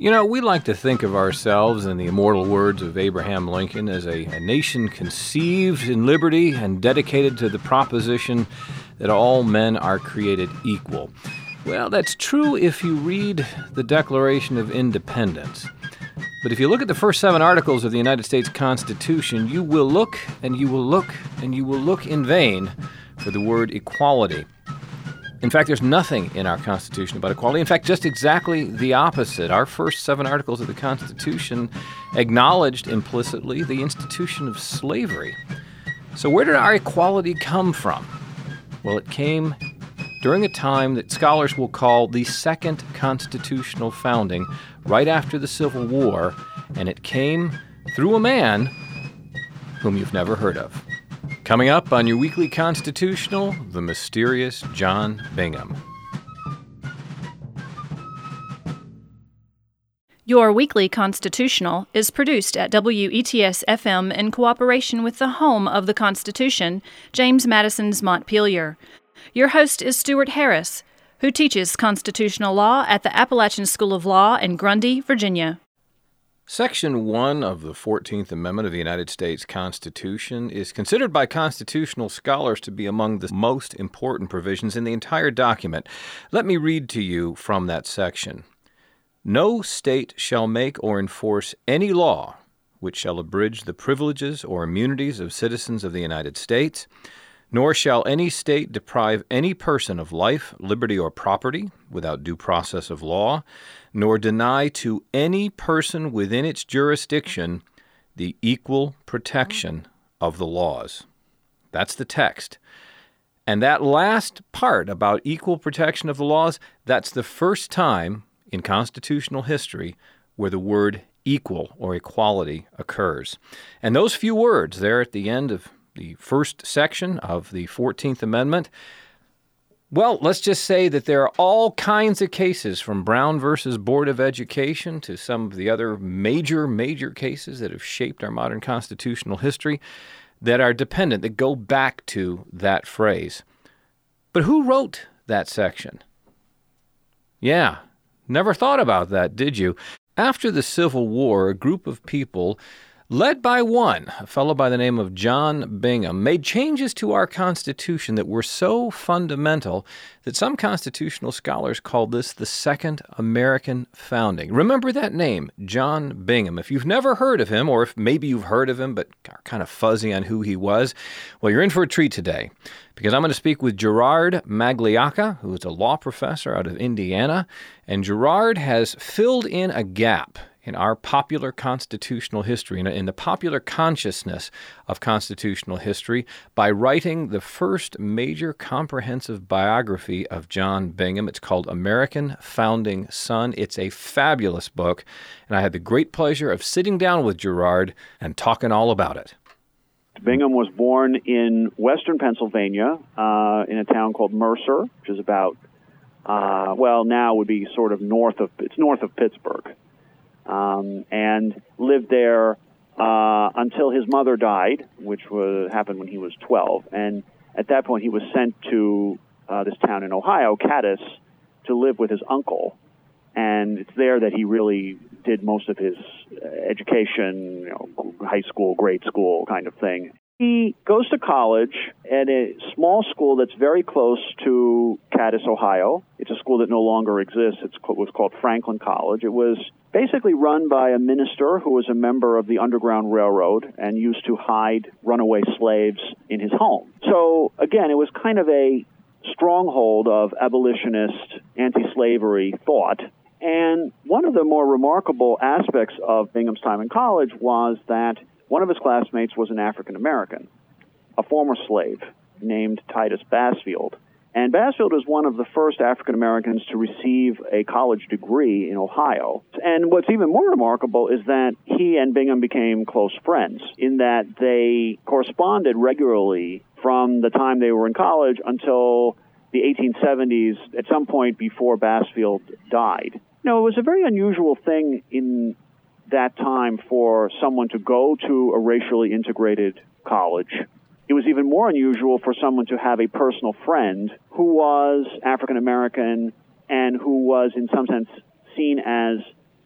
You know, we like to think of ourselves, in the immortal words of Abraham Lincoln, as a nation conceived in liberty and dedicated to the proposition that all men are created equal. Well, that's true if you read the Declaration of Independence. But if you look at the first 7 articles of the United States Constitution, you will look and you will look and you will look in vain for the word equality. In fact, there's nothing in our Constitution about equality. In fact, just exactly the opposite. Our first 7 articles of the Constitution acknowledged implicitly the institution of slavery. So where did our equality come from? Well, it came during a time that scholars will call the second constitutional founding, right after the Civil War, and it came through a man whom you've never heard of. Coming up on your weekly Constitutional, the mysterious John Bingham. Your weekly Constitutional is produced at WETS-FM in cooperation with the home of the Constitution, James Madison's Montpelier. Your host is Stuart Harris, who teaches constitutional law at the Appalachian School of Law in Grundy, Virginia. Section 1 of the 14th Amendment of the United States Constitution is considered by constitutional scholars to be among the most important provisions in the entire document. Let me read to you from that section. No state shall make or enforce any law which shall abridge the privileges or immunities of citizens of the United States, nor shall any state deprive any person of life, liberty, or property without due process of law, nor deny to any person within its jurisdiction the equal protection of the laws. That's the text. And that last part about equal protection of the laws, that's the first time in constitutional history where the word equal or equality occurs. And those few words there at the end of the first section of the 14th Amendment, well, let's just say that there are all kinds of cases, from Brown versus Board of Education to some of the other major cases that have shaped our modern constitutional history, that are dependent, that go back to that phrase. But who wrote that section? Yeah, never thought about that, did you? After the Civil War, a group of people led by a fellow by the name of John Bingham, made changes to our Constitution that were so fundamental that some constitutional scholars called this the Second American Founding. Remember that name, John Bingham. If you've never heard of him, or if maybe you've heard of him but are kind of fuzzy on who he was, well, you're in for a treat today, because I'm going to speak with Gerard Magliocca, who is a law professor out of Indiana, and Gerard has filled in a gap in our popular constitutional history, in the popular consciousness of constitutional history, by writing the first major comprehensive biography of John Bingham. It's called American Founding Son. It's a fabulous book, and I had the great pleasure of sitting down with Gerard and talking all about it. Bingham was born in western Pennsylvania, in a town called Mercer, which is about, now would be sort of north of Pittsburgh. And lived there until his mother died, which happened when he was 12. And at that point, he was sent to this town in Ohio, Cadiz, to live with his uncle. And it's there that he really did most of his education, high school, grade school kind of thing. He goes to college at a small school that's very close to Cadiz, Ohio. It's a school that no longer exists. It was called Franklin College. It was basically run by a minister who was a member of the Underground Railroad and used to hide runaway slaves in his home. So, again, it was kind of a stronghold of abolitionist, anti-slavery thought. And one of the more remarkable aspects of Bingham's time in college was that one of his classmates was an African American, a former slave named Titus Basfield. And Basfield was one of the first African Americans to receive a college degree in Ohio. And what's even more remarkable is that he and Bingham became close friends, in that they corresponded regularly from the time they were in college until the 1870s, at some point before Basfield died. It was a very unusual thing in that time for someone to go to a racially integrated college. It was even more unusual for someone to have a personal friend who was African American and who was, in some sense, seen as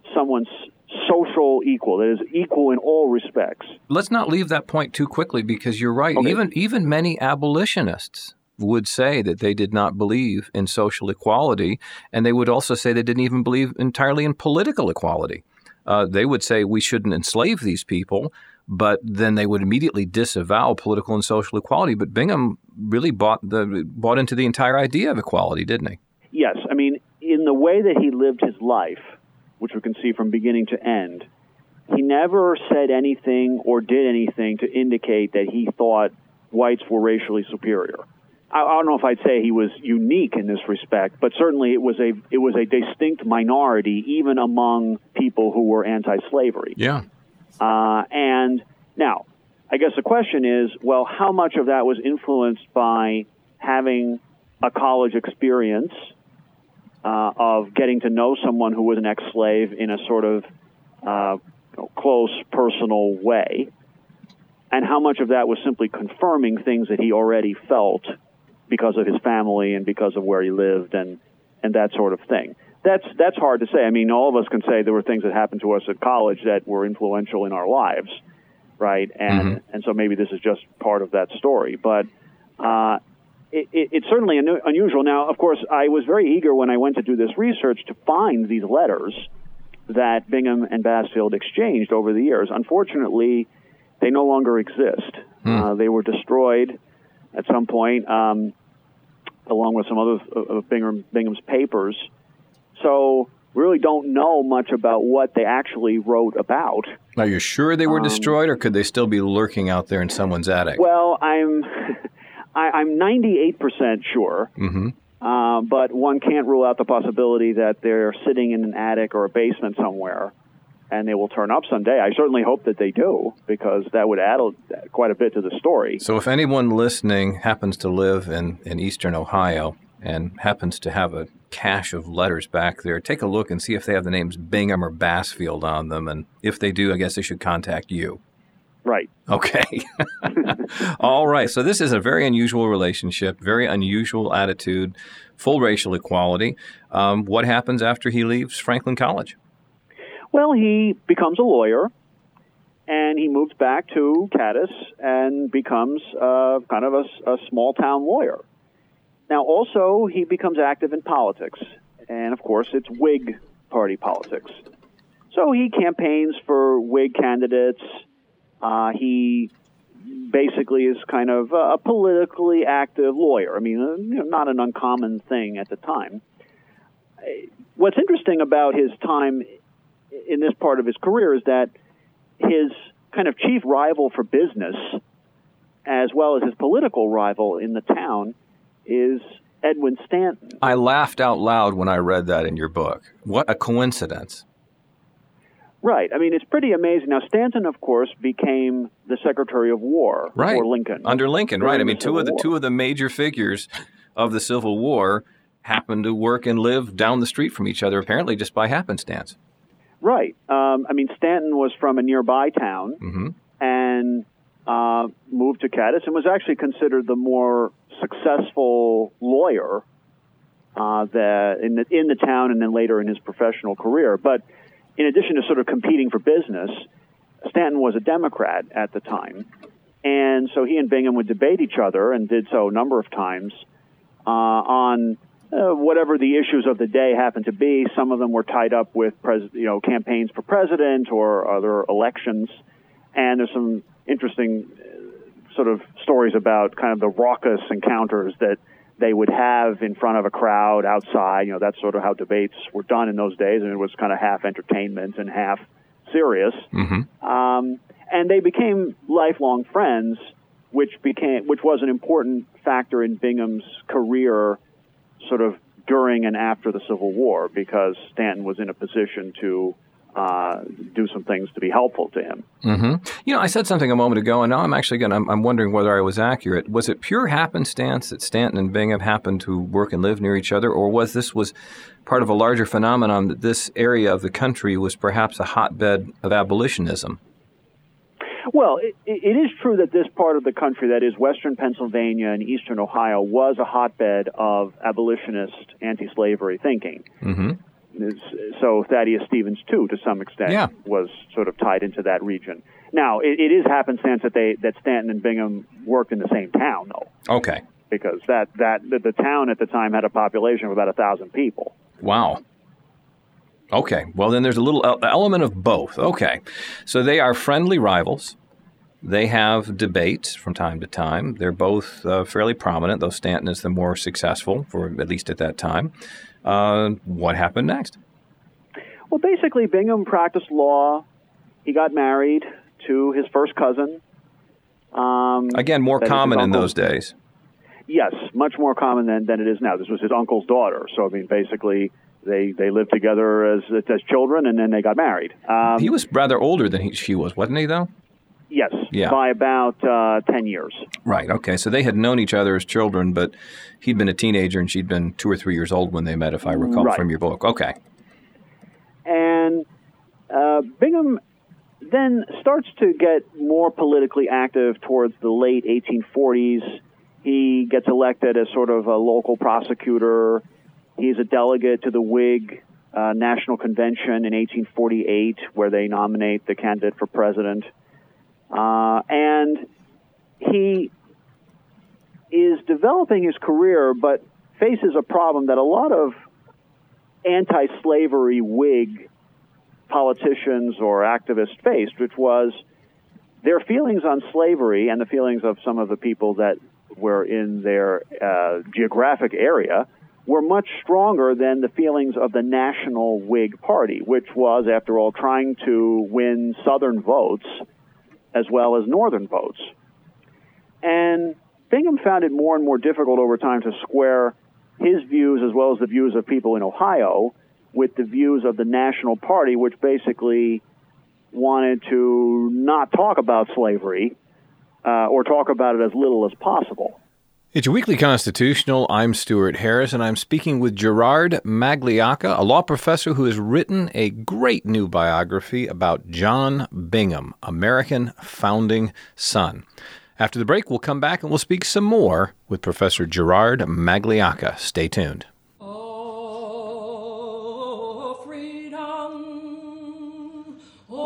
someone's social equal, that is equal in all respects. Let's not leave that point too quickly, because you're right. Okay. Even many abolitionists would say that they did not believe in social equality, and they would also say they didn't even believe entirely in political equality. They would say we shouldn't enslave these people, but then they would immediately disavow political and social equality. But Bingham really bought into the entire idea of equality, didn't he? Yes. I mean, in the way that he lived his life, which we can see from beginning to end, he never said anything or did anything to indicate that he thought whites were racially superior. I don't know if I'd say he was unique in this respect, but certainly it was a distinct minority, even among people who were anti-slavery. Yeah. And now, I guess the question is, well, how much of that was influenced by having a college experience of getting to know someone who was an ex-slave in a sort of close, personal way, and how much of that was simply confirming things that he already felt because of his family and because of where he lived and that sort of thing. That's hard to say. I mean, all of us can say there were things that happened to us at college that were influential in our lives, right? And so maybe this is just part of that story. But it's certainly unusual. Now, of course, I was very eager when I went to do this research to find these letters that Bingham and Basfield exchanged over the years. Unfortunately, they no longer exist. They were destroyed at some point, along with some other of Bingham's papers. So we really don't know much about what they actually wrote about. Are you sure they were destroyed, or could they still be lurking out there in someone's attic? Well, I'm 98% sure, but one can't rule out the possibility that they're sitting in an attic or a basement somewhere, and they will turn up someday. I certainly hope that they do, because that would add quite a bit to the story. So if anyone listening happens to live in eastern Ohio and happens to have a cache of letters back there, take a look and see if they have the names Bingham or Basfield on them. And if they do, I guess they should contact you. Right. Okay. All right. So this is a very unusual relationship, very unusual attitude, full racial equality. What happens after he leaves Franklin College? Well, he becomes a lawyer, and he moves back to Cadiz and becomes kind of a small-town lawyer. Now, also, he becomes active in politics, and, of course, it's Whig Party politics. So he campaigns for Whig candidates. He basically is kind of a politically active lawyer. I mean, not an uncommon thing at the time. What's interesting about his time in this part of his career is that his kind of chief rival for business, as well as his political rival in the town, is Edwin Stanton. I laughed out loud when I read that in your book. What a coincidence. Right. I mean, it's pretty amazing. Now, Stanton, of course, became the Secretary of War for Lincoln. Under Lincoln, right. I mean, two of the major figures of the Civil War happened to work and live down the street from each other, apparently just by happenstance. Right. I mean, Stanton was from a nearby town and moved to Cadiz and was actually considered the more successful lawyer in the town and then later in his professional career. But in addition to sort of competing for business, Stanton was a Democrat at the time. And so he and Bingham would debate each other, and did so a number of times, on whatever the issues of the day happened to be. Some of them were tied up with campaigns for president or other elections. And there's some interesting sort of stories about kind of the raucous encounters that they would have in front of a crowd outside. That's sort of how debates were done in those days, and it was kind of half entertainment and half serious. And they became lifelong friends, which was an important factor in Bingham's career, sort of during and after the Civil War, because Stanton was in a position to do some things to be helpful to him. I said something a moment ago, and now I'm wondering whether I was accurate. Was it pure happenstance that Stanton and Bingham happened to work and live near each other, or was part of a larger phenomenon that this area of the country was perhaps a hotbed of abolitionism? Well, it is true that this part of the country, that is western Pennsylvania and eastern Ohio, was a hotbed of abolitionist anti-slavery thinking. So Thaddeus Stevens, too, to some extent, was sort of tied into that region. Now, it is happenstance that Stanton and Bingham worked in the same town, though. Okay. Because the town at the time had a population of about 1,000 people. Wow. Okay. Well, then there's a little element of both. Okay. So they are friendly rivals. They have debates from time to time. They're both fairly prominent, though Stanton is the more successful, for at least at that time. What happened next? Well, basically, Bingham practiced law. He got married to his first cousin. Again, more common in those days. Yes, much more common than it is now. This was his uncle's daughter. So, I mean, basically, they lived together as children, and then they got married. He was rather older than she was, wasn't he, though? Yes, by about 10 years. Right, okay. So they had known each other as children, but he'd been a teenager and she'd been 2 or 3 years old when they met, if I recall from your book. Okay. And Bingham then starts to get more politically active towards the late 1840s. He gets elected as sort of a local prosecutor. He's a delegate to the Whig National Convention in 1848, where they nominate the candidate for president. And he is developing his career, but faces a problem that a lot of anti-slavery Whig politicians or activists faced, which was their feelings on slavery and the feelings of some of the people that were in their geographic area were much stronger than the feelings of the National Whig Party, which was, after all, trying to win Southern votes as well as Northern votes. And Bingham found it more and more difficult over time to square his views as well as the views of people in Ohio with the views of the National Party, which basically wanted to not talk about slavery or talk about it as little as possible. It's your Weekly Constitutional. I'm Stuart Harris, and I'm speaking with Gerard Magliocca, a law professor who has written a great new biography about John Bingham, American founding son. After the break, we'll come back and we'll speak some more with Professor Gerard Magliocca. Stay tuned. Oh, freedom.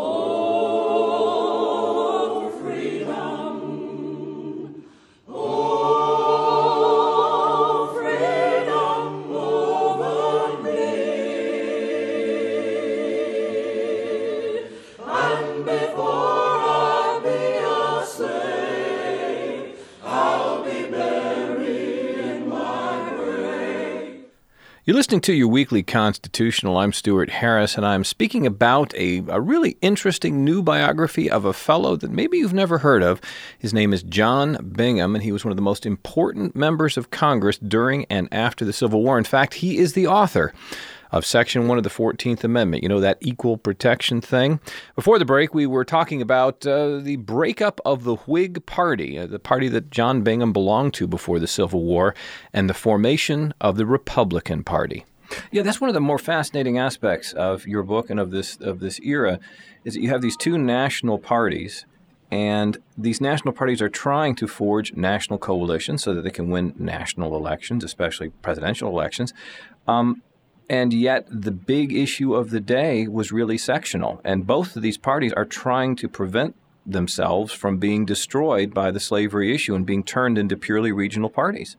You're listening to your Weekly Constitutional. I'm Stuart Harris, and I'm speaking about a really interesting new biography of a fellow that maybe you've never heard of. His name is John Bingham, and he was one of the most important members of Congress during and after the Civil War. In fact, he is the author of Section 1 of the 14th Amendment, that equal protection thing. Before the break, we were talking about the breakup of the Whig Party, the party that John Bingham belonged to before the Civil War, and the formation of the Republican Party. Yeah, that's one of the more fascinating aspects of your book and of this era, is that you have these two national parties, and these national parties are trying to forge national coalitions so that they can win national elections, especially presidential elections. And yet the big issue of the day was really sectional. And both of these parties are trying to prevent themselves from being destroyed by the slavery issue and being turned into purely regional parties.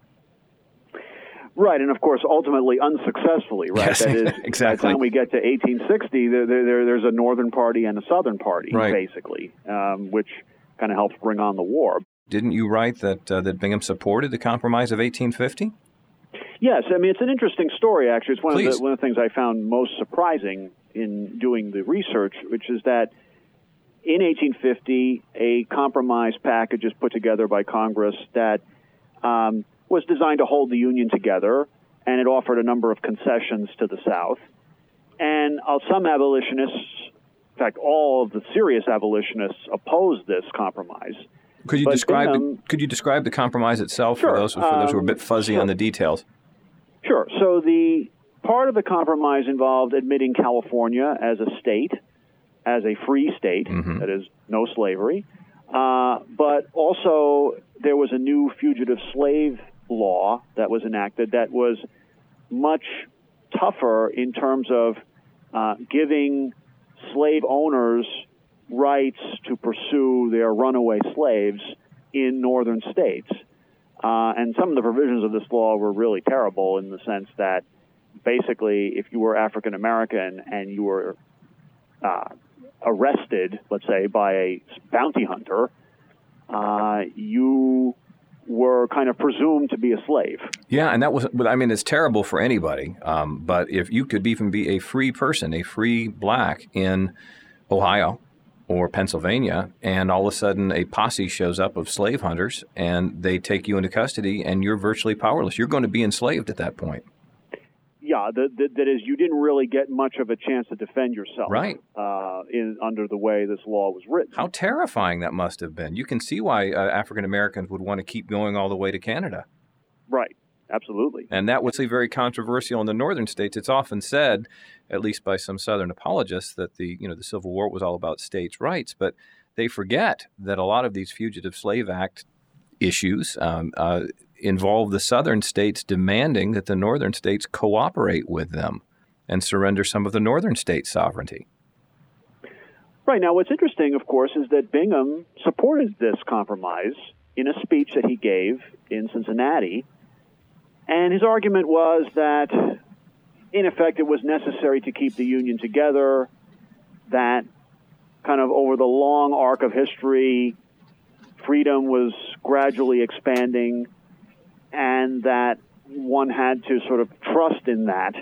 Right, and of course, ultimately unsuccessfully, right? Yes, that is, exactly. By the time we get to 1860, there's a Northern Party and a Southern Party, right, basically, which kind of helps bring on the war. Didn't you write that Bingham supported the Compromise of 1850? Yes, I mean, it's an interesting story, actually. It's one of the things I found most surprising in doing the research, which is that in 1850, a compromise package is put together by Congress that was designed to hold the Union together, and it offered a number of concessions to the South. And some abolitionists, in fact, all of the serious abolitionists, opposed this compromise. Could you describe the compromise itself? Sure. for those who are a bit fuzzy on the details? Sure. So the part of the compromise involved admitting California as a state, as a free state, that is, no slavery. But also there was a new fugitive slave law that was enacted that was much tougher in terms of giving slave owners rights to pursue their runaway slaves in northern states. And some of the provisions of this law were really terrible in the sense that basically if you were African American and you were arrested, let's say, by a bounty hunter, you were kind of presumed to be a slave. Yeah, and that was, I mean, it's terrible for anybody. But if you could even be a free person, a free black in Ohio or Pennsylvania, and all of a sudden a posse shows up of slave hunters and they take you into custody and you're virtually powerless. You're going to be enslaved at that point. Yeah, that is, you didn't really get much of a chance to defend yourself, right? Under the way this law was written. How terrifying that must have been. You can see why African Americans would want to keep going all the way to Canada. Right, absolutely. And that was very controversial in the northern states. It's often said, at least by some Southern apologists, that the Civil War was all about states' rights, but they forget that a lot of these Fugitive Slave Act issues involve the southern states demanding that the northern states cooperate with them and surrender some of the northern states' sovereignty. Right. Now, what's interesting, of course, is that Bingham supported this compromise in a speech that he gave in Cincinnati. And his argument was that, in effect, it was necessary to keep the Union together, that kind of over the long arc of history, freedom was gradually expanding, and that one had to sort of trust in that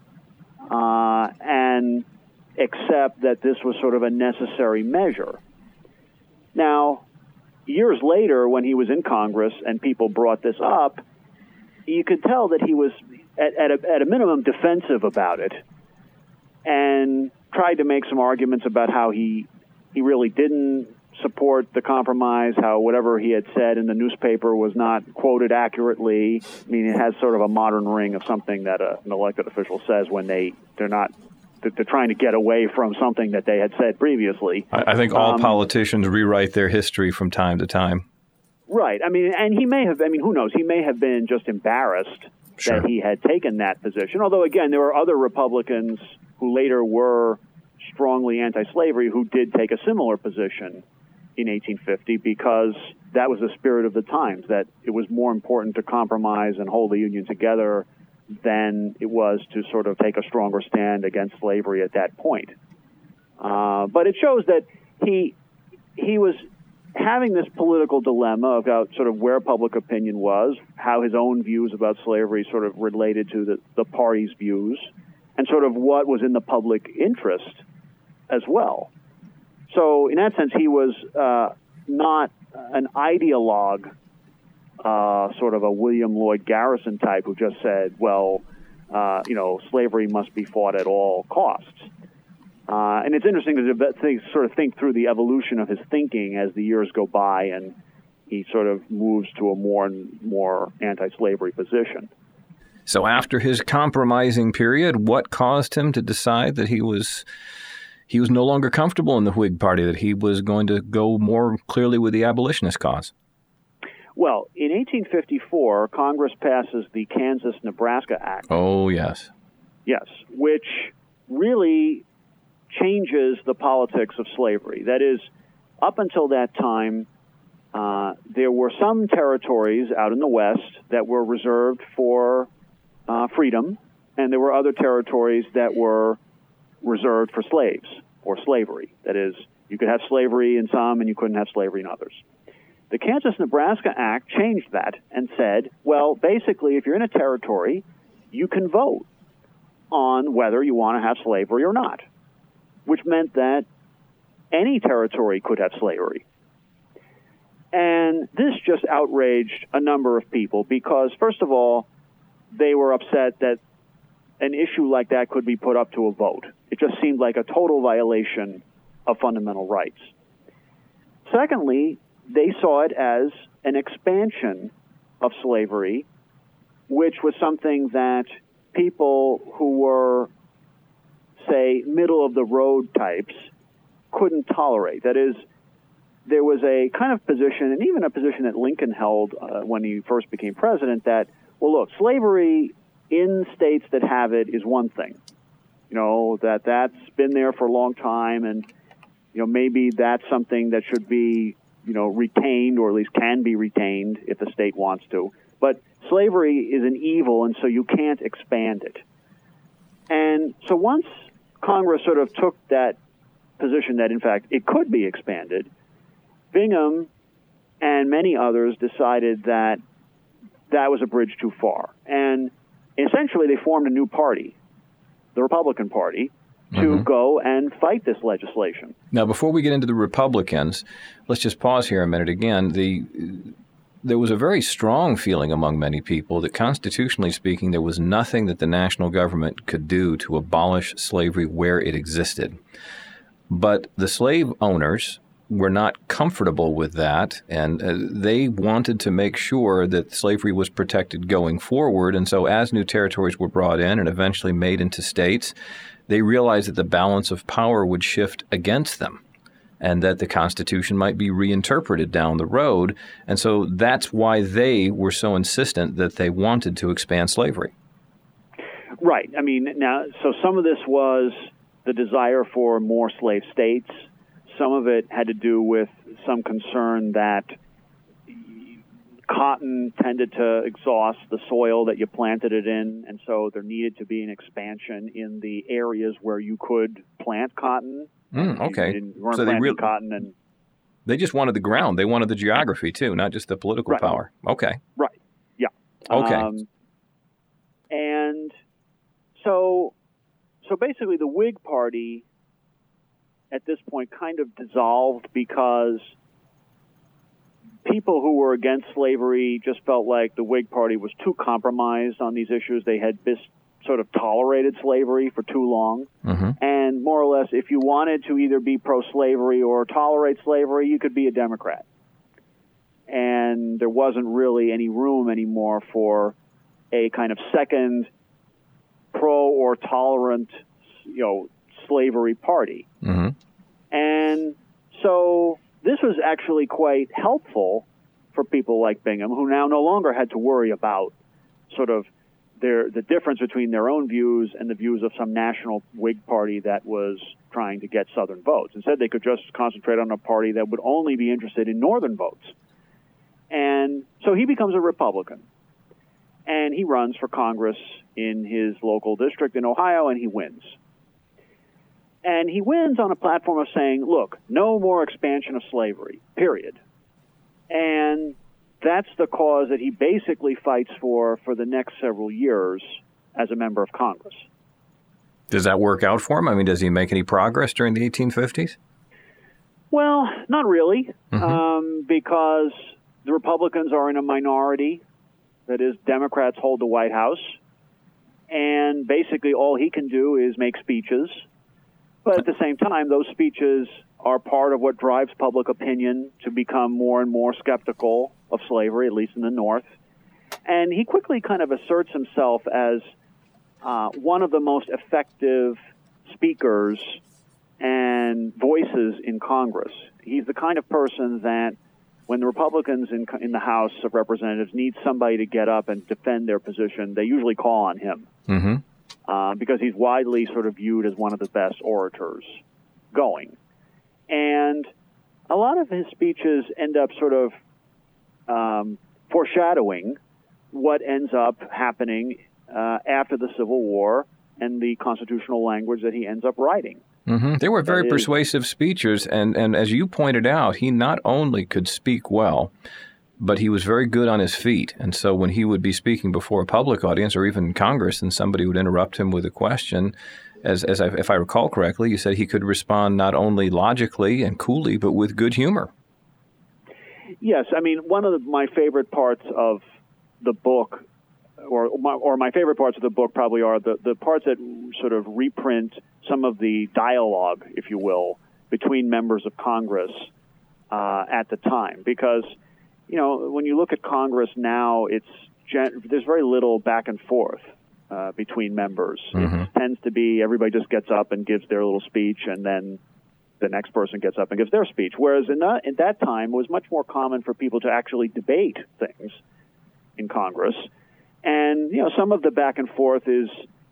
and accept that this was sort of a necessary measure. Now, years later, when he was in Congress and people brought this up, you could tell that he was, at a minimum, defensive about it and tried to make some arguments about how he really didn't support the compromise, how whatever he had said in the newspaper was not quoted accurately. I mean, it has sort of a modern ring of something that an elected official says when they're trying to get away from something that they had said previously. I think all politicians rewrite their history from time to time. Right. I mean, and he may have, who knows, he may have been just embarrassed Sure. that he had taken that position. Although, again, there were other Republicans who later were strongly anti-slavery who did take a similar position in 1850 because that was the spirit of the times, that it was more important to compromise and hold the Union together than it was to sort of take a stronger stand against slavery at that point. But it shows that he was having this political dilemma about sort of where public opinion was, how his own views about slavery sort of related to the party's views, and sort of what was in the public interest as well. So in that sense, he was not an ideologue, sort of a William Lloyd Garrison type who just said, well, slavery must be fought at all costs. And it's interesting to sort of think through the evolution of his thinking as the years go by and he sort of moves to a more and more anti-slavery position. So after his compromising period, what caused him to decide that he was no longer comfortable in the Whig Party, that he was going to go more clearly with the abolitionist cause? Well, in 1854, Congress passes the Kansas-Nebraska Act. Oh, yes. Yes, which really changes the politics of slavery. That is, up until that time, there were some territories out in the West that were reserved for freedom, and there were other territories that were reserved for slaves or slavery. That is, you could have slavery in some and you couldn't have slavery in others. The Kansas-Nebraska Act changed that and said, well, basically, if you're in a territory, you can vote on whether you want to have slavery or not, which meant that any territory could have slavery. And this just outraged a number of people because, first of all, they were upset that an issue like that could be put up to a vote. It just seemed like a total violation of fundamental rights. Secondly, they saw it as an expansion of slavery, which was something that people who were, say, middle-of-the-road types couldn't tolerate. That is, there was a kind of position, and even a position that Lincoln held when he first became president, that, well, look, slavery in states that have it is one thing. That's been there for a long time, and maybe that's something that should be retained, or at least can be retained if the state wants to. But slavery is an evil, and so you can't expand it. And so once Congress sort of took that position that, in fact, it could be expanded, Bingham and many others decided that that was a bridge too far. And essentially they formed a new party, the Republican Party, to go and fight this legislation. Now, before we get into the Republicans, let's just pause here a minute again. There was a very strong feeling among many people that, constitutionally speaking, there was nothing that the national government could do to abolish slavery where it existed. But the slave owners were not comfortable with that, and they wanted to make sure that slavery was protected going forward. And so as new territories were brought in and eventually made into states, they realized that the balance of power would shift against them and that the Constitution might be reinterpreted down the road. And so that's why they were so insistent that they wanted to expand slavery. Right. I mean, now, so some of this was the desire for more slave states. Some of it had to do with some concern that cotton tended to exhaust the soil that you planted it in, and so there needed to be an expansion in the areas where you could plant cotton. Okay. You weren't planting cotton, and they just wanted the ground. They wanted the geography too, not just the political power. Okay. Right. Yeah. Okay. And so basically, the Whig Party at this point kind of dissolved because people who were against slavery just felt like the Whig Party was too compromised on these issues. They had sort of tolerated slavery for too long. And more or less, if you wanted to either be pro-slavery or tolerate slavery, you could be a Democrat. And there wasn't really any room anymore for a kind of second pro or tolerant, slavery party. And so this was actually quite helpful for people like Bingham, who now no longer had to worry about sort of the difference between their own views and the views of some national Whig party that was trying to get Southern votes. Instead, they could just concentrate on a party that would only be interested in Northern votes. And so he becomes a Republican. And he runs for Congress in his local district in Ohio, and he wins. And he wins on a platform of saying, look, no more expansion of slavery, period. And that's the cause that he basically fights for the next several years as a member of Congress. Does that work out for him? I mean, does he make any progress during the 1850s? Well, not really, because the Republicans are in a minority. That is, Democrats hold the White House. And basically all he can do is make speeches. But at the same time, those speeches are part of what drives public opinion to become more and more skeptical of slavery, at least in the North. And he quickly kind of asserts himself as one of the most effective speakers and voices in Congress. He's the kind of person that when the Republicans in the House of Representatives need somebody to get up and defend their position, they usually call on him. Because he's widely sort of viewed as one of the best orators going. And a lot of his speeches end up sort of foreshadowing what ends up happening after the Civil War and the constitutional language that he ends up writing. They were very persuasive speeches, and as you pointed out, he not only could speak well, but he was very good on his feet. And so when he would be speaking before a public audience or even Congress and somebody would interrupt him with a question, if I recall correctly, you said he could respond not only logically and coolly, but with good humor. Yes. I mean, one of my favorite parts of the book, or my favorite parts of the book probably are the parts that sort of reprint some of the dialogue, if you will, between members of Congress at the time. Because when you look at Congress now, there's very little back and forth between members. It tends to be everybody just gets up and gives their little speech, and then the next person gets up and gives their speech. Whereas in that time, it was much more common for people to actually debate things in Congress. And, some of the back and forth is,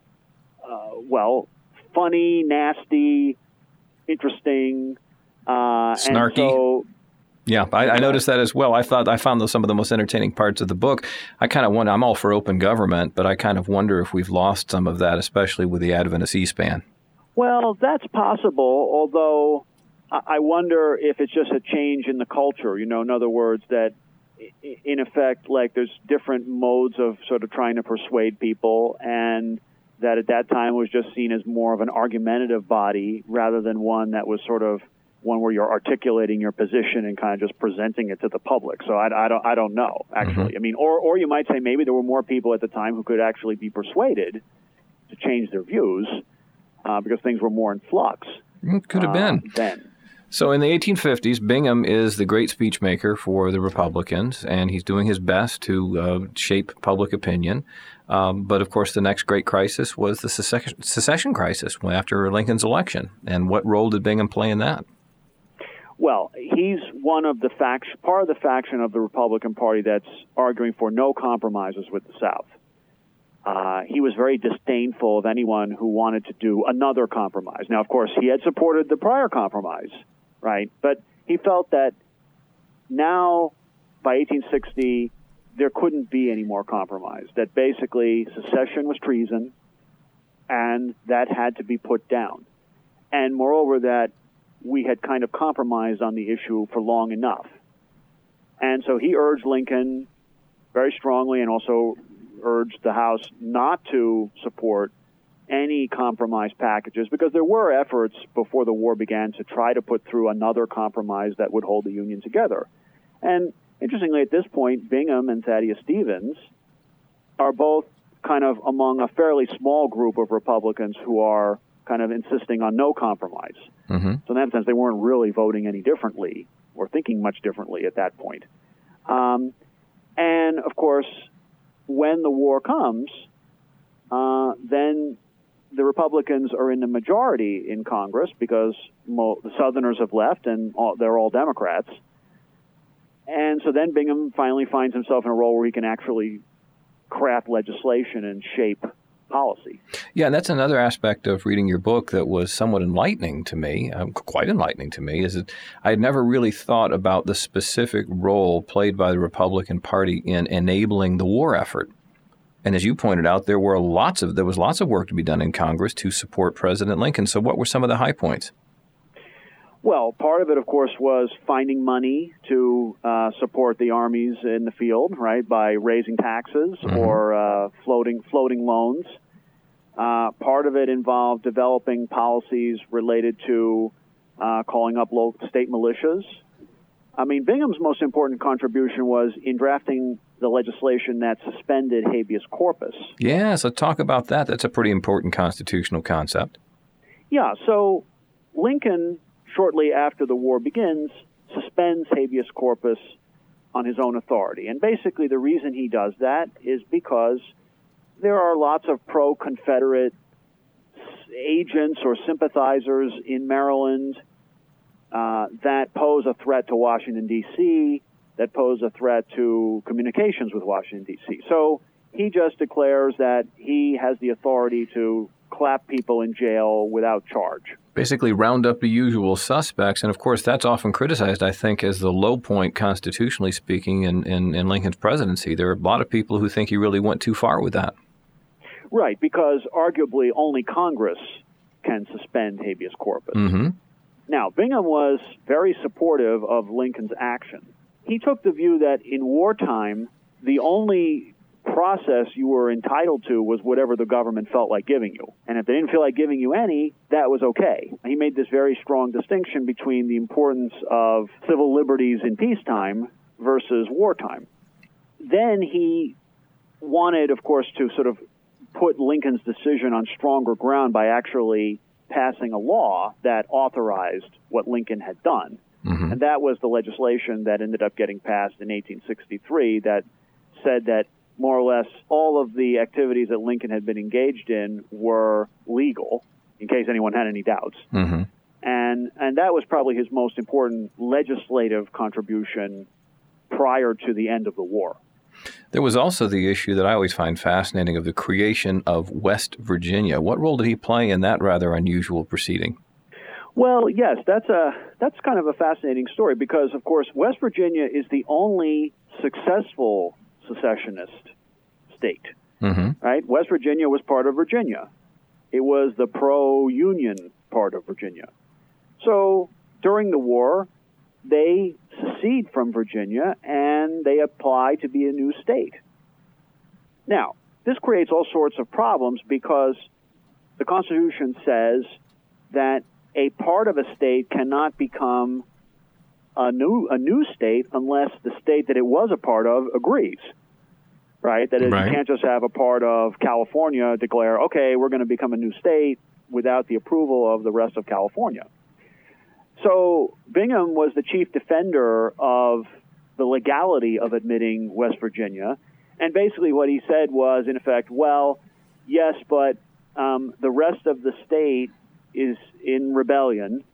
funny, nasty, interesting. Snarky. And so, yeah, I noticed that as well. I found those some of the most entertaining parts of the book. I kind of wonder, I'm all for open government, but I kind of wonder if we've lost some of that, especially with the advent of C-SPAN. Well, that's possible, although I wonder if it's just a change in the culture, in other words, that in effect, like there's different modes of sort of trying to persuade people, and that at that time was just seen as more of an argumentative body rather than one that was sort of one where you're articulating your position and kind of just presenting it to the public. So I don't know, actually. Mm-hmm. I mean, or you might say maybe there were more people at the time who could actually be persuaded to change their views because things were more in flux. It could have been. Then. So in the 1850s, Bingham is the great speechmaker for the Republicans, and he's doing his best to shape public opinion. But, of course, the next great crisis was the secession crisis after Lincoln's election. And what role did Bingham play in that? Well, he's one of the part of the faction of the Republican Party that's arguing for no compromises with the South. He was very disdainful of anyone who wanted to do another compromise. Now, of course, he had supported the prior compromise, right? But he felt that now, by 1860, there couldn't be any more compromise, that basically secession was treason, and that had to be put down. And moreover, that we had kind of compromised on the issue for long enough. And so he urged Lincoln very strongly and also urged the House not to support any compromise packages, because there were efforts before the war began to try to put through another compromise that would hold the Union together. And interestingly, at this point, Bingham and Thaddeus Stevens are both kind of among a fairly small group of Republicans who are kind of insisting on no compromise. Mm-hmm. So in that sense, they weren't really voting any differently or thinking much differently at that point. And, of course, when the war comes, then the Republicans are in the majority in Congress because the Southerners have left and they're all Democrats. And so then Bingham finally finds himself in a role where he can actually craft legislation and shape policy. Yeah, and that's another aspect of reading your book that was somewhat enlightening to me, quite enlightening to me, is that I had never really thought about the specific role played by the Republican Party in enabling the war effort. And as you pointed out, there was lots of work to be done in Congress to support President Lincoln. So what were some of the high points? Well, part of it, of course, was finding money to support the armies in the field, right, by raising taxes Mm-hmm. or floating loans. Part of it involved developing policies related to calling up local state militias. I mean, Bingham's most important contribution was in drafting the legislation that suspended habeas corpus. Yeah, so talk about that. That's a pretty important constitutional concept. Yeah, so Lincoln, shortly after the war begins, suspends habeas corpus on his own authority. And basically the reason he does that is because there are lots of pro-Confederate agents or sympathizers in Maryland that pose a threat to Washington, D.C., that pose a threat to communications with Washington, D.C. So he just declares that he has the authority to clap people in jail without charge. Basically round up the usual suspects. And, of course, that's often criticized, I think, as the low point, constitutionally speaking, in Lincoln's presidency. There are a lot of people who think he really went too far with that. Right, because arguably only Congress can suspend habeas corpus. Mm-hmm. Now, Bingham was very supportive of Lincoln's action. He took the view that in wartime, the only process you were entitled to was whatever the government felt like giving you. And if they didn't feel like giving you any, that was okay. He made this very strong distinction between the importance of civil liberties in peacetime versus wartime. Then he wanted, of course, to sort of put Lincoln's decision on stronger ground by actually passing a law that authorized what Lincoln had done. Mm-hmm. And that was the legislation that ended up getting passed in 1863 that said that more or less all of the activities that Lincoln had been engaged in were legal, in case anyone had any doubts. Mm-hmm. And that was probably his most important legislative contribution prior to the end of the war. There was also the issue that I always find fascinating of the creation of West Virginia. What role did he play in that rather unusual proceeding? Well, yes, that's kind of a fascinating story because, of course, West Virginia is the only successful secessionist state, right? West Virginia was part of Virginia. It was the pro-Union part of Virginia. So during the war, they secede from Virginia and they apply to be a new state. Now, this creates all sorts of problems because the Constitution says that a part of a state cannot become a new state unless the state that it was a part of agrees, right? That is, you can't just have a part of California declare, okay, we're going to become a new state without the approval of the rest of California. So Bingham was the chief defender of the legality of admitting West Virginia. And basically what he said was, in effect, well, yes, but the rest of the state is in rebellion,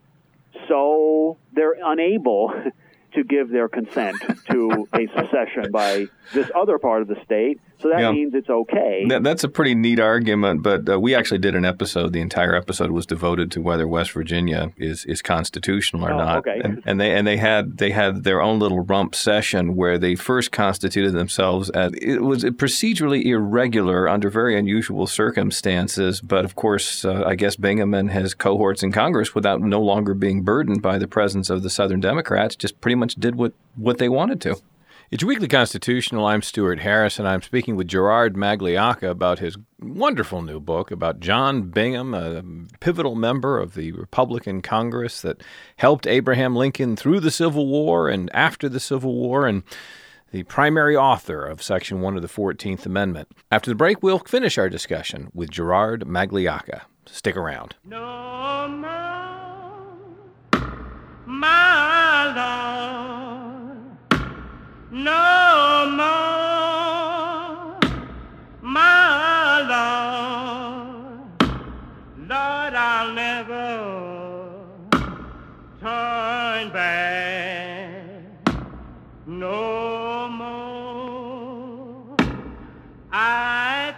so they're unable to give their consent to a secession by this other part of the state. So that means it's okay. That's a pretty neat argument, but we actually did an episode. The entire episode was devoted to whether West Virginia is constitutional or not. Okay. And they had their own little rump session where they first constituted themselves as it was procedurally irregular under very unusual circumstances. But of course, I guess Bingham and his cohorts in Congress, without no longer being burdened by the presence of the Southern Democrats, just pretty much did what they wanted to. It's Weekly Constitutional. I'm Stuart Harris, and I'm speaking with Gerard Magliocca about his wonderful new book about John Bingham, a pivotal member of the Republican Congress that helped Abraham Lincoln through the Civil War and after the Civil War, and the primary author of Section 1 of the 14th Amendment. After the break, we'll finish our discussion with Gerard Magliocca. Stick around. No more, my Lord. No more, my Lord, Lord, I'll never turn back. No more, I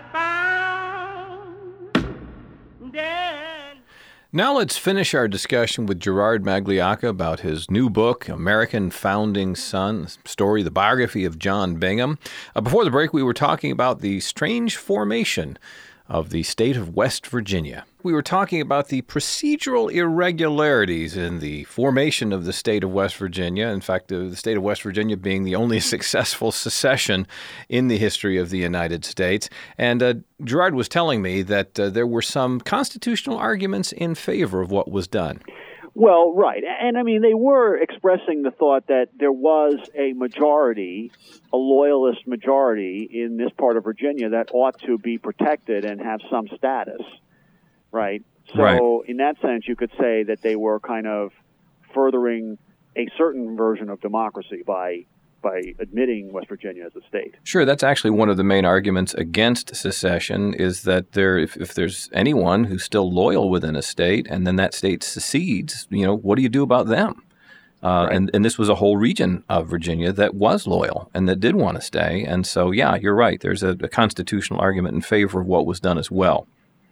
found death. Now let's finish our discussion with Gerard Magliocca about his new book, American Founding Son, story, the biography of John Bingham. Before the break, we were talking about the strange formation of the state of West Virginia. We were talking about the procedural irregularities in the formation of the state of West Virginia. In fact, the state of West Virginia being the only successful secession in the history of the United States. And Gerard was telling me that there were some constitutional arguments in favor of what was done. Well, right. And I mean, they were expressing the thought that there was a majority, a loyalist majority in this part of Virginia that ought to be protected and have some status, right? So in that sense, you could say that they were kind of furthering a certain version of democracy by admitting West Virginia as a state. Sure, that's actually one of the main arguments against secession is that if there's anyone who's still loyal within a state and then that state secedes, what do you do about them? And this was a whole region of Virginia that was loyal and that did want to stay. And so, yeah, you're right. There's a constitutional argument in favor of what was done as well.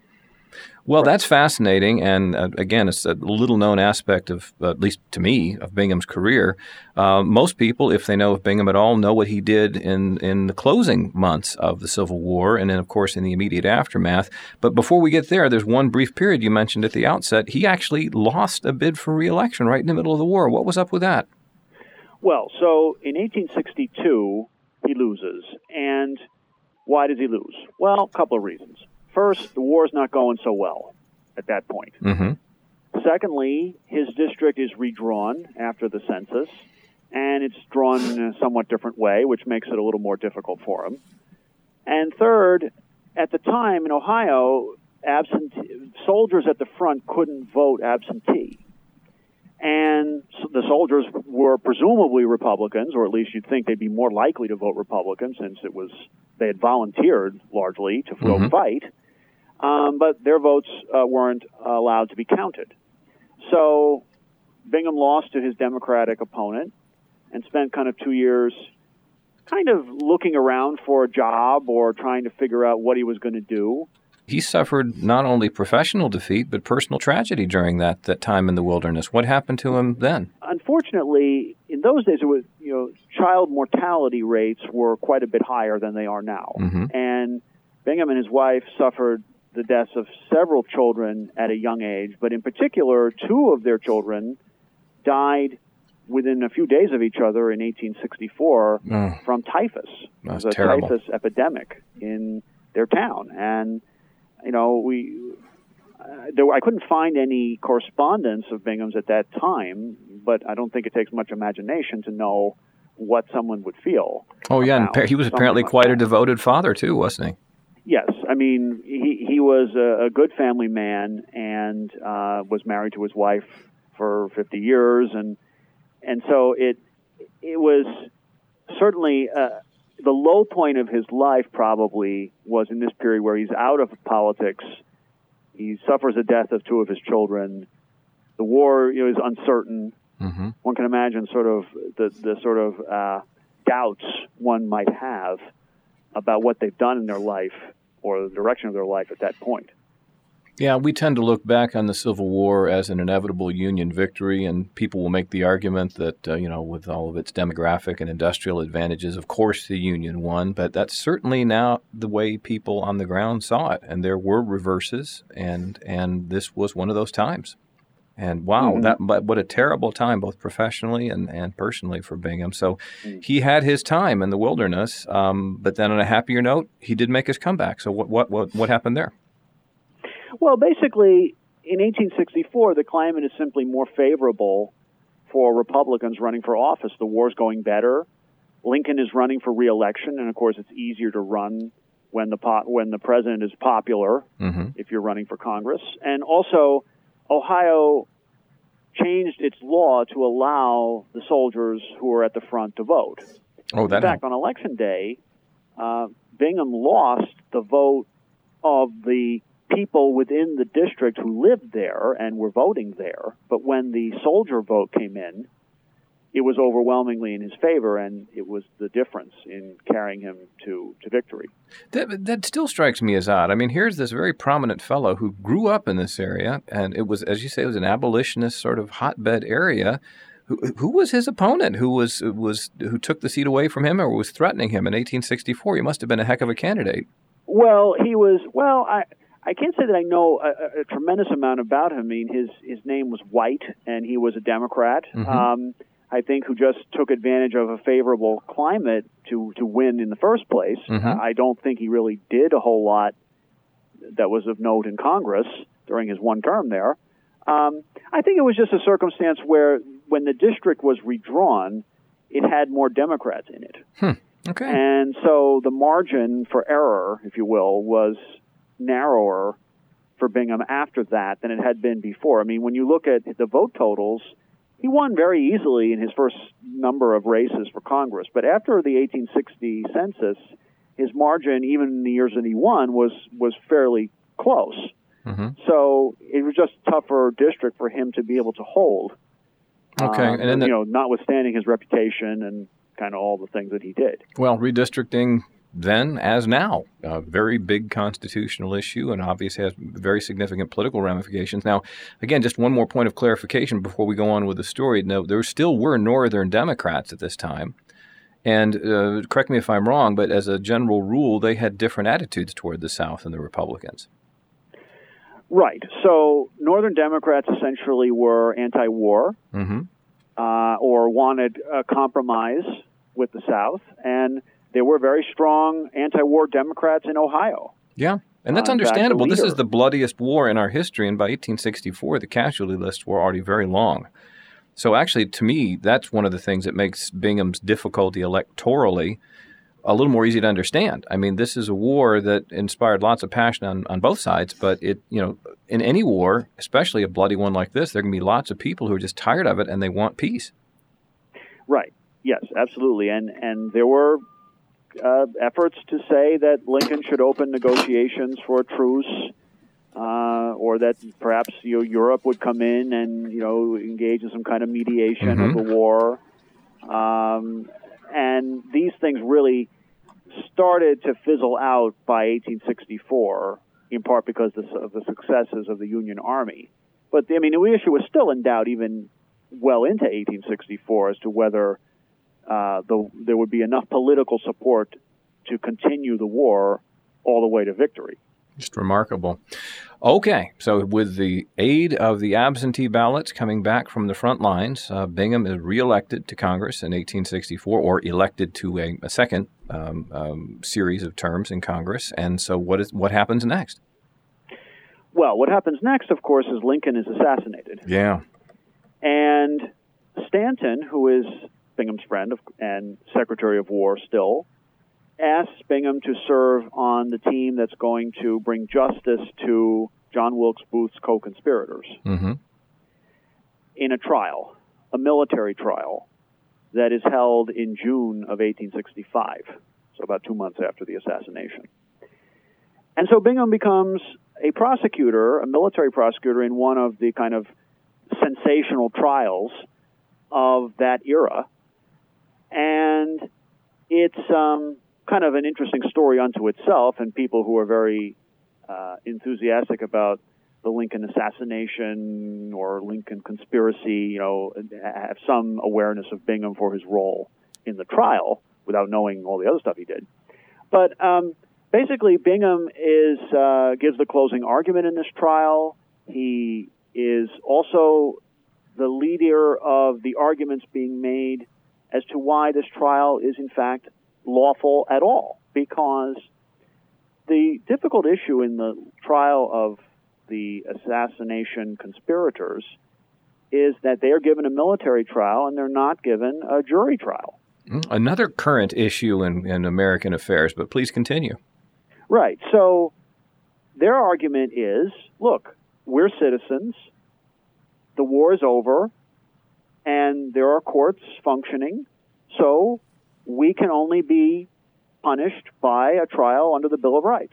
Well, that's fascinating, and again, it's a little-known aspect of, at least to me, of Bingham's career. Most people, if they know of Bingham at all, know what he did in the closing months of the Civil War, and then, of course, in the immediate aftermath. But before we get there, there's one brief period you mentioned at the outset. He actually lost a bid for re-election right in the middle of the war. What was up with that? Well, so in 1862, he loses, and why does he lose? Well, a couple of reasons. First, the war's not going so well at that point. Mm-hmm. Secondly, his district is redrawn after the census, and it's drawn in a somewhat different way, which makes it a little more difficult for him. And third, at the time in Ohio, soldiers at the front couldn't vote absentee. And so the soldiers were presumably Republicans, or at least you'd think they'd be more likely to vote Republican since they had volunteered largely to go fight. But their votes weren't allowed to be counted. So Bingham lost to his Democratic opponent and spent kind of 2 years kind of looking around for a job or trying to figure out what he was going to do. He suffered not only professional defeat, but personal tragedy during that time in the wilderness. What happened to him then? Unfortunately, in those days, it was, child mortality rates were quite a bit higher than they are now. Mm-hmm. And Bingham and his wife suffered the deaths of several children at a young age, but in particular, 2 of their children died within a few days of each other in 1864 from typhus. That's it was a terrible. typhus epidemic in their town. And, I couldn't find any correspondence of Bingham's at that time, but I don't think it takes much imagination to know what someone would feel. Oh, yeah, and he was apparently quite a devoted father, too, wasn't he? Yes, I mean, he was a good family man and was married to his wife for 50 years, and so it was certainly the low point of his life. Probably was in this period where he's out of politics. He suffers the death of 2 of his children. The war, is uncertain. Mm-hmm. One can imagine sort of the sort of doubts one might have about what they've done in their life or the direction of their life at that point. Yeah, we tend to look back on the Civil War as an inevitable Union victory, and people will make the argument that, with all of its demographic and industrial advantages, of course the Union won, but that's certainly now the way people on the ground saw it, and there were reverses, and this was one of those times. And wow, what a terrible time, both professionally and personally for Bingham. So he had his time in the wilderness, but then on a happier note, he did make his comeback. So what happened there? Well, basically, in 1864, the climate is simply more favorable for Republicans running for office. The war's going better. Lincoln is running for re-election, and of course, it's easier to run when the president is popular if you're running for Congress. And also, Ohio changed its law to allow the soldiers who were at the front to vote. In fact, on Election Day, Bingham lost the vote of the people within the district who lived there and were voting there. But when the soldier vote came in, it was overwhelmingly in his favor, and it was the difference in carrying him to victory. That still strikes me as odd. I mean, here's this very prominent fellow who grew up in this area, and it was, as you say, it was an abolitionist sort of hotbed area. Who was his opponent? Who took the seat away from him or was threatening him in 1864? He must have been a heck of a candidate. Well, he was. Well, I can't say that I know a tremendous amount about him. I mean, his name was White, and he was a Democrat. I think who just took advantage of a favorable climate to win in the first place. I don't think he really did a whole lot that was of note in Congress during his one term there. I think it was just a circumstance where when the district was redrawn, it had more Democrats in it. Okay. And so the margin for error, if you will, was narrower for Bingham after that than it had been before. I mean, when you look at the vote totals, he won very easily in his first number of races for Congress. But after the 1860 census, his margin, even in the years that he won, was fairly close. So it was just a tougher district for him to be able to hold. Okay. And then notwithstanding his reputation and kind of all the things that he did. Well, redistricting then as now, a very big constitutional issue and obviously has very significant political ramifications. Now, again, just one more point of clarification before we go on with the story. Now, there still were Northern Democrats at this time. And correct me if I'm wrong, but as a general rule, they had different attitudes toward the South and the Republicans. Right. So Northern Democrats essentially were anti-war or wanted a compromise with the South, and there were very strong anti-war Democrats in Ohio. Yeah, and that's understandable. This is the bloodiest war in our history, and by 1864, the casualty lists were already very long. So actually, to me, that's one of the things that makes Bingham's difficulty electorally a little more easy to understand. I mean, this is a war that inspired lots of passion on both sides, but in any war, especially a bloody one like this, there can be lots of people who are just tired of it and they want peace. Right. Yes, absolutely. And there were efforts to say that Lincoln should open negotiations for a truce, or that perhaps Europe would come in and engage in some kind of mediation of the war. And these things really started to fizzle out by 1864, in part because of the successes of the Union Army. But, the issue was still in doubt even well into 1864 as to whether there would be enough political support to continue the war all the way to victory. Just remarkable. Okay, so with the aid of the absentee ballots coming back from the front lines, Bingham is reelected to Congress in 1864, or elected to a second series of terms in Congress. And so what happens next? Well, what happens next, of course, is Lincoln is assassinated. Yeah. And Stanton, who is Bingham's friend and Secretary of War still, asks Bingham to serve on the team that's going to bring justice to John Wilkes Booth's co-conspirators in a trial, a military trial, that is held in June of 1865, so about 2 months after the assassination. And so Bingham becomes a prosecutor, a military prosecutor, in one of the kind of sensational trials of that era. And it's kind of an interesting story unto itself, and people who are very enthusiastic about the Lincoln assassination or Lincoln conspiracy, have some awareness of Bingham for his role in the trial without knowing all the other stuff he did. But basically, Bingham gives the closing argument in this trial. He is also the leader of the arguments being made as to why this trial is, in fact, lawful at all, because the difficult issue in the trial of the assassination conspirators is that they are given a military trial and they're not given a jury trial. Another current issue in American affairs, but please continue. Right. So their argument is, look, we're citizens, the war is over, and there are courts functioning, so we can only be punished by a trial under the Bill of Rights.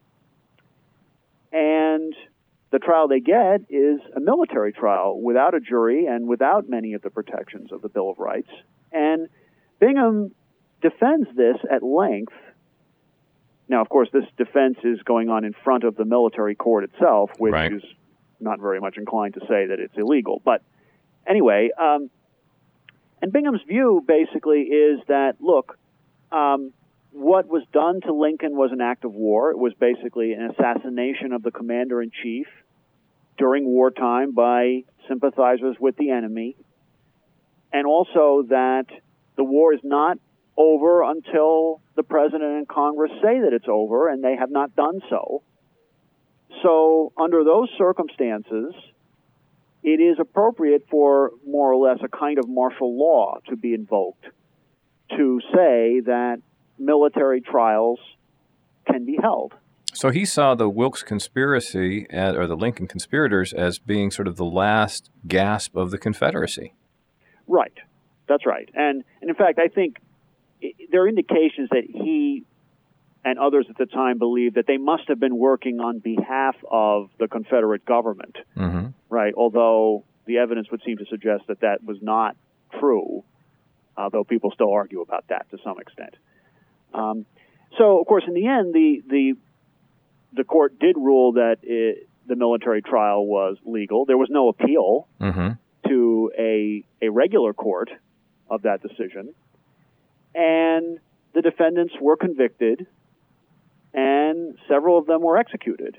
And the trial they get is a military trial without a jury and without many of the protections of the Bill of Rights. And Bingham defends this at length. Now, of course, this defense is going on in front of the military court itself, which is not very much inclined to say that it's illegal. But anyway, and Bingham's view basically is that, look, what was done to Lincoln was an act of war. It was basically an assassination of the commander-in-chief during wartime by sympathizers with the enemy, and also that the war is not over until the president and Congress say that it's over, and they have not done so. So under those circumstances, it is appropriate for more or less a kind of martial law to be invoked to say that military trials can be held. So he saw the Wilkes conspiracy, or the Lincoln conspirators, as being sort of the last gasp of the Confederacy. Right. That's right. And in fact, I think there are indications that he and others at the time believed that they must have been working on behalf of the Confederate government, right? Although the evidence would seem to suggest that that was not true, though people still argue about that to some extent. So, of course, in the end, the court did rule that the military trial was legal. There was no appeal to a regular court of that decision. And the defendants were convicted, and several of them were executed.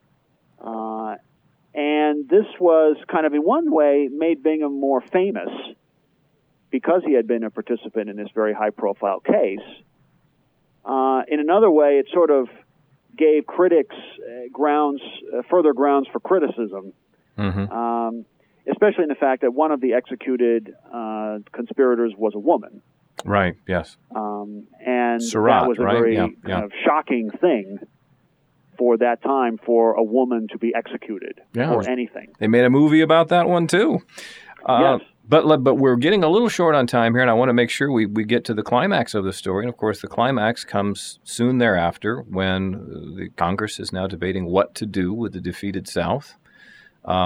And this was kind of, in one way, made Bingham more famous because he had been a participant in this very high-profile case. In another way, it sort of gave critics further grounds for criticism, especially in the fact that one of the executed conspirators was a woman. Right, yes. And Surratt, that was a very kind of shocking thing for that time for a woman to be executed or anything. They made a movie about that one, too. Yes. But we're getting a little short on time here, and I want to make sure we get to the climax of the story. And, of course, the climax comes soon thereafter when the Congress is now debating what to do with the defeated South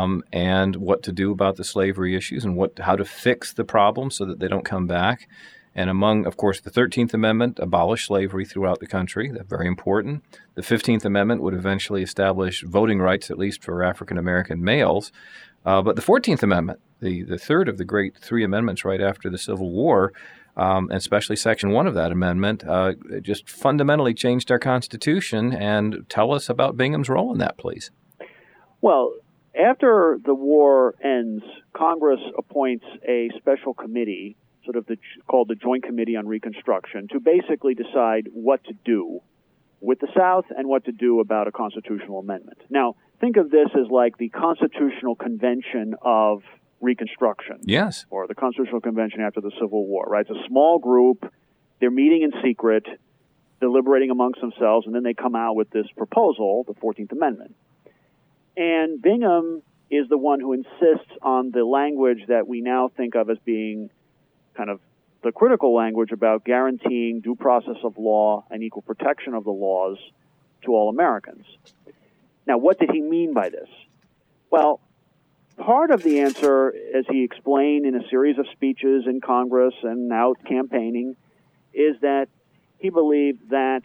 and what to do about the slavery issues and how to fix the problem so that they don't come back. And among, of course, the 13th Amendment abolished slavery throughout the country. That's very important. The 15th Amendment would eventually establish voting rights, at least for African-American males. But the 14th Amendment, the third of the great three amendments right after the Civil War, and especially Section 1 of that amendment, just fundamentally changed our Constitution. And tell us about Bingham's role in that, please. Well, after the war ends, Congress appoints a special committee, sort of called the Joint Committee on Reconstruction, to basically decide what to do with the South and what to do about a constitutional amendment. Now, think of this as like the Constitutional Convention of Reconstruction. Yes. Or the Constitutional Convention after the Civil War, right? It's a small group. They're meeting in secret, deliberating amongst themselves, and then they come out with this proposal, the 14th Amendment. And Bingham is the one who insists on the language that we now think of as being kind of the critical language about guaranteeing due process of law and equal protection of the laws to all Americans. Now, what did he mean by this? Well, part of the answer, as he explained in a series of speeches in Congress and out campaigning, is that he believed that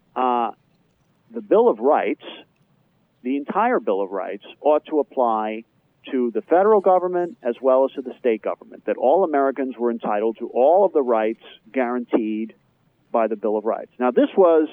the Bill of Rights, the entire Bill of Rights, ought to apply to the federal government as well as to the state government, that all Americans were entitled to all of the rights guaranteed by the Bill of Rights. Now, this was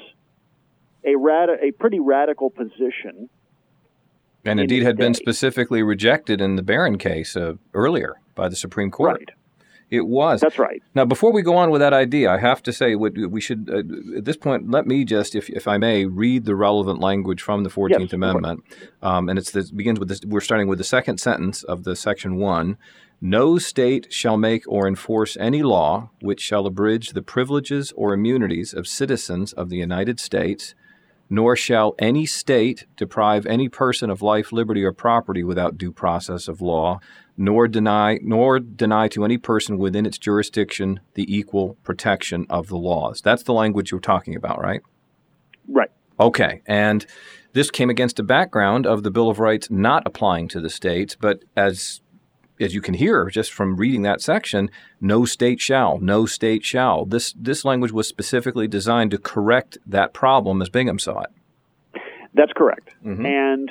a pretty radical position. And indeed had been specifically rejected in the Barron case earlier by the Supreme Court. Right. It was. That's right. Now, before we go on with that idea, I have to say we should, at this point, let me just, if I may, read the relevant language from the 14th Amendment. And begins with this. We're starting with the second sentence of the Section 1. No state shall make or enforce any law which shall abridge the privileges or immunities of citizens of the United States, nor shall any state deprive any person of life, liberty, or property without due process of law, nor deny to any person within its jurisdiction the equal protection of the laws. That's the language you're talking about, right? Right. Okay. And this came against a background of the Bill of Rights not applying to the states, but as you can hear just from reading that section, no state shall. This language was specifically designed to correct that problem as Bingham saw it. That's correct. Mm-hmm.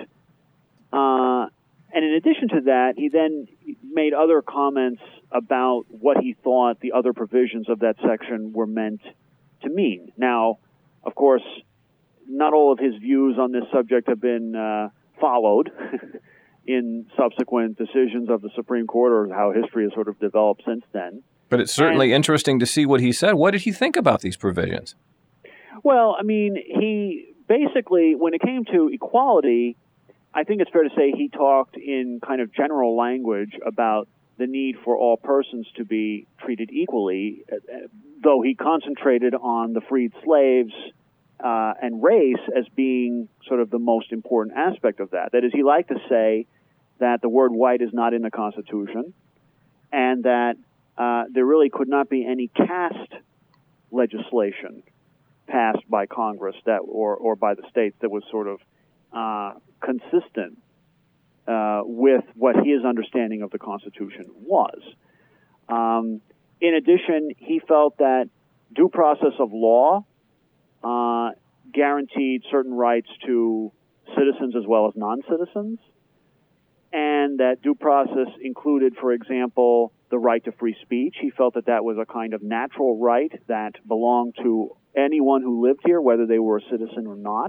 And in addition to that, he then made other comments about what he thought the other provisions of that section were meant to mean. Now, of course, not all of his views on this subject have been followed in subsequent decisions of the Supreme Court, or how history has sort of developed since then. But it's certainly interesting to see what he said. What did he think about these provisions? Well, I mean, he basically, when it came to equality, I think it's fair to say he talked in kind of general language about the need for all persons to be treated equally, though he concentrated on the freed slaves and race as being sort of the most important aspect of that. That is, he liked to say that the word white is not in the Constitution, and that there really could not be any caste legislation passed by Congress or by the states that was sort of consistent with what his understanding of the Constitution was. In addition, he felt that due process of law guaranteed certain rights to citizens as well as non-citizens, and that due process included, for example, the right to free speech. He felt that that was a kind of natural right that belonged to anyone who lived here, whether they were a citizen or not.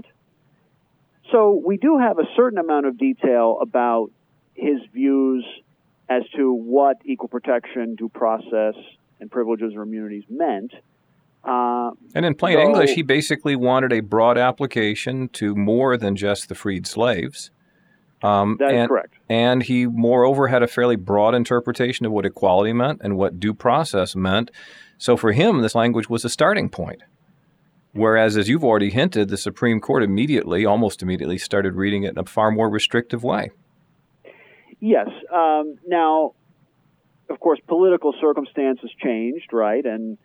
So we do have a certain amount of detail about his views as to what equal protection, due process, and privileges or immunities meant. And in plain English, he basically wanted a broad application to more than just the freed slaves. That is correct. And he, moreover, had a fairly broad interpretation of what equality meant and what due process meant. So for him, this language was a starting point. Whereas, as you've already hinted, the Supreme Court almost immediately, started reading it in a far more restrictive way. Yes. Now, of course, political circumstances changed, right? And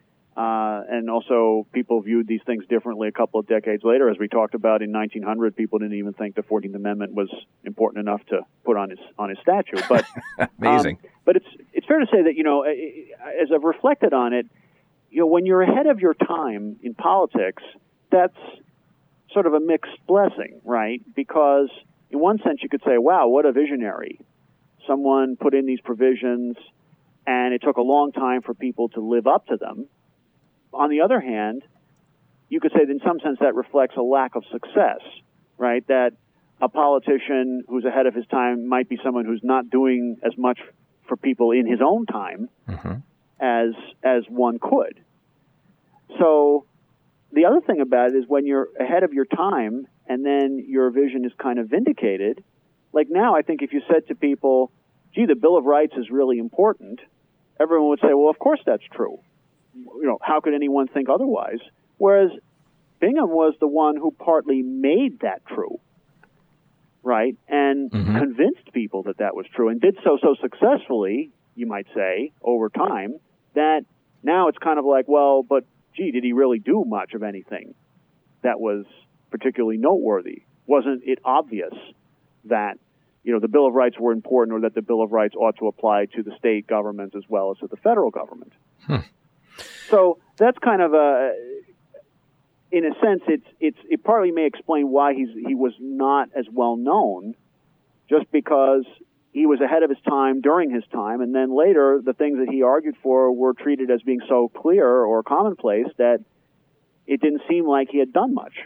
also people viewed these things differently a couple of decades later. As we talked about in 1900, people didn't even think the 14th Amendment was important enough to put on his statue. But amazing. But it's fair to say that, as I've reflected on it, when you're ahead of your time in politics, that's sort of a mixed blessing, right? Because in one sense you could say, wow, what a visionary. Someone put in these provisions, and it took a long time for people to live up to them. On the other hand, you could say that in some sense that reflects a lack of success, right? That a politician who's ahead of his time might be someone who's not doing as much for people in his own time as one could. So the other thing about it is when you're ahead of your time and then your vision is kind of vindicated, like now I think if you said to people, gee, the Bill of Rights is really important, everyone would say, well, of course that's true. How could anyone think otherwise? Whereas Bingham was the one who partly made that true, right? And convinced people that was true and did so successfully, you might say, over time, that now it's kind of like, well, but gee, did he really do much of anything that was particularly noteworthy? Wasn't it obvious that, the Bill of Rights were important or that the Bill of Rights ought to apply to the state governments as well as to the federal government? So that's kind of in a sense, it partly may explain why he was not as well known, just because he was ahead of his time during his time, and then later the things that he argued for were treated as being so clear or commonplace that it didn't seem like he had done much.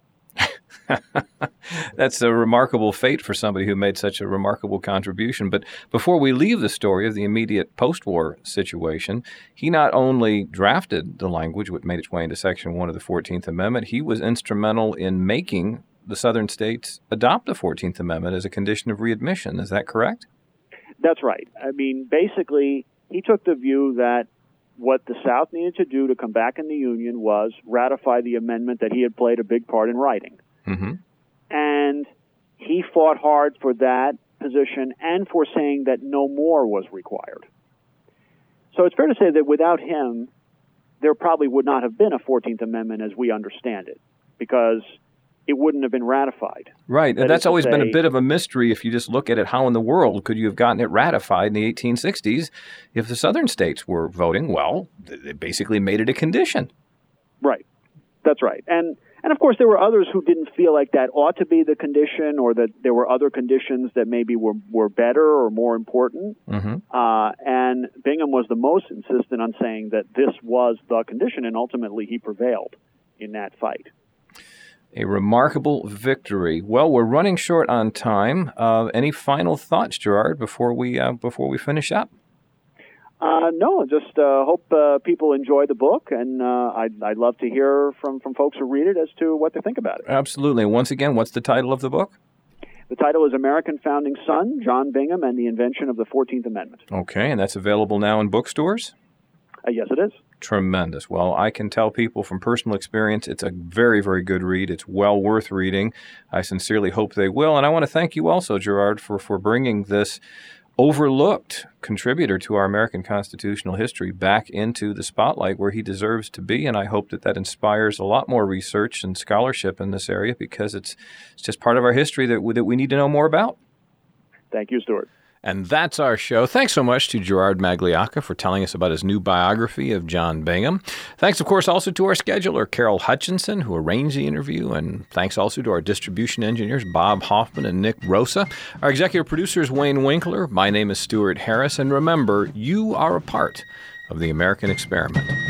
That's a remarkable fate for somebody who made such a remarkable contribution. But before we leave the story of the immediate post-war situation, he not only drafted the language which made its way into Section 1 of the 14th Amendment, he was instrumental in making the southern states adopt the 14th Amendment as a condition of readmission. Is that correct? That's right. I mean, basically, he took the view that what the South needed to do to come back in the Union was ratify the amendment that he had played a big part in writing. And he fought hard for that position and for saying that no more was required. So it's fair to say that without him, there probably would not have been a 14th Amendment as we understand it, because it wouldn't have been ratified. Right. And that's always been a bit of a mystery if you just look at it. How in the world could you have gotten it ratified in the 1860s if the southern states were voting? Well, they basically made it a condition. Right. That's right. And of course, there were others who didn't feel like that ought to be the condition, or that there were other conditions that maybe were better or more important. And Bingham was the most insistent on saying that this was the condition, and ultimately he prevailed in that fight. A remarkable victory. Well, we're running short on time. Any final thoughts, Gerard, before we finish up? No, just hope people enjoy the book, and I'd love to hear from folks who read it as to what they think about it. Absolutely. Once again, what's the title of the book? The title is American Founding Son, John Bingham and the Invention of the 14th Amendment. Okay, and that's available now in bookstores? Yes, it is. Tremendous. Well, I can tell people from personal experience it's a very, very good read. It's well worth reading. I sincerely hope they will. And I want to thank you also, Gerard, for bringing this overlooked contributor to our American constitutional history back into the spotlight where he deserves to be. And I hope that inspires a lot more research and scholarship in this area, because it's just part of our history that we need to know more about. Thank you, Stuart. And that's our show. Thanks so much to Gerard Magliocca for telling us about his new biography of John Bingham. Thanks, of course, also to our scheduler, Carol Hutchinson, who arranged the interview. And thanks also to our distribution engineers, Bob Hoffman and Nick Rosa. Our executive producer is Wayne Winkler. My name is Stuart Harris. And remember, you are a part of the American experiment.